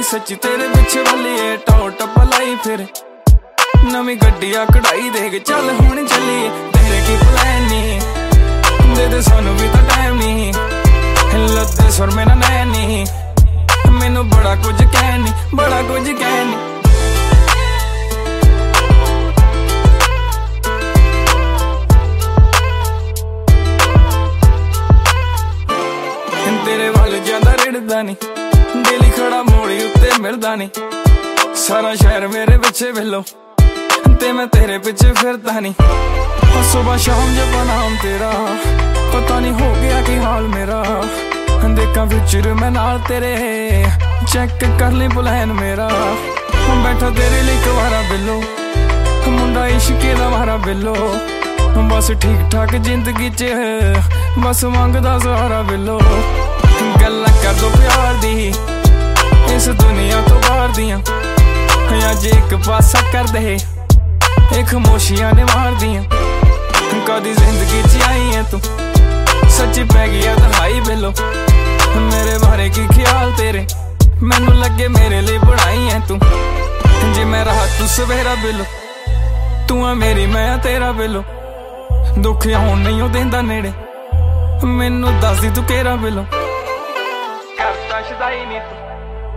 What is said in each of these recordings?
सच्ची तेरे पिछे वाली टॉ टप लाई फिर नवी गड्डिया कढ़ाई देख चल हुण चलिए तेरे की प्लान नी दे सानू भी तो टाइम नी लद्दे सुर में ना नैनी मैनू बड़ा कुछ कहनी बड़ा कुछ कहनी तेरे वाल ज्यादा रिड़दा नी डेली खड़ा मोड़ी उत्ते मिलदा नी सारा शहर मेरे पिछे वेलो ते मैं तेरे पिछे फिरदा नी सुबह शाम जब नाम तेरा पता नहीं हो गया कि हाल मेरा देखा फ्यूचर मैं नाल तेरे चेक कर ली प्लान मेरा बैठा तेरे लिए कवारा बिलो मुंडा इश्के दा मारा बिलो बस ठीक ठाक जिंदगी च बस मंगदा सहारा बिलो गल्लां कर दो प्यार दी इस दुनिया तो बाहर दियां अज एक पासा कर दे एक खामोशियां ने मार दियां कदी जिंदगी च आई है तू सच्ची पै गया दहाई बिलो मेरे बारे की ख्याल तेरे मैनू लगे मेरे लिए बनाई है तू जे मैं रहा तू सवेरा बिलो तू है मेरी मैं तेरा बिलो दुख आउण नहीं ओ देंदा नेड़े मैनू दस दी तू केरा बिलो करता शदाई नी तू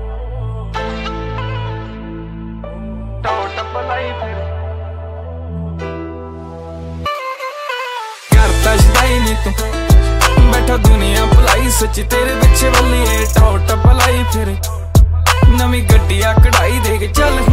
टॉ टप लाई फिर करता शदाई नी तू बैठा दुनिया भुलाई सच्ची तेरे पिछे वाली टॉ टप लाई फिर नवी गड्डिया कढ़ाई देख चल